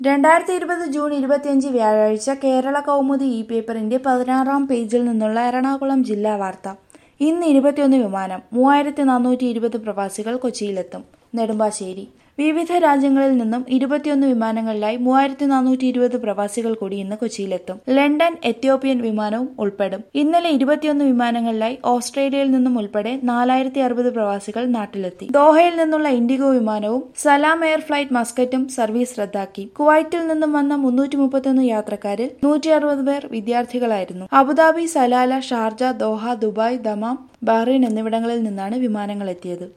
2020 June 25 വ്യാഴാഴ്ച കേരള കൗമുദി പേപ്പറിന്റെ 16-ാം പേജിൽ നിന്നുള്ള എറണാകുളം ജില്ലാ വാർത്ത. ഇന്ന് 21 വിമാനം, 3420 പ്രവാസികൾ കൊച്ചിയിലെത്തും. നെടുമ്പാശ്ശേരി. വിവിധ രാജ്യങ്ങളിൽ നിന്നും 21 വിമാനങ്ങളിലായി 3420 പ്രവാസികൾ കൂടി ഇന്ന് കൊച്ചിയിലെത്തും. ലണ്ടൻ, എത്യോപ്യൻ വിമാനവും ഉൾപ്പെടും. ഇന്നലെ 21 വിമാനങ്ങളിലായി ഓസ്ട്രേലിയയിൽ നിന്നും ഉൾപ്പെടെ 4060 പ്രവാസികൾ നാട്ടിലെത്തി. ദോഹയിൽ നിന്നുള്ള ഇൻഡിഗോ വിമാനവും സലാം എയർ ഫ്ലൈറ്റ് മസ്കറ്റും സർവീസ് റദ്ദാക്കി. കുവൈറ്റിൽ നിന്നും വന്ന 331 യാത്രക്കാരിൽ 160 പേർ വിദ്യാർത്ഥികളായിരുന്നു. Abu Dhabi, Salalah, Sharjah, Doha, Dubai, Dammam, Bahrain എന്നിവിടങ്ങളിൽ നിന്നാണ് വിമാനങ്ങൾ എത്തിയത്.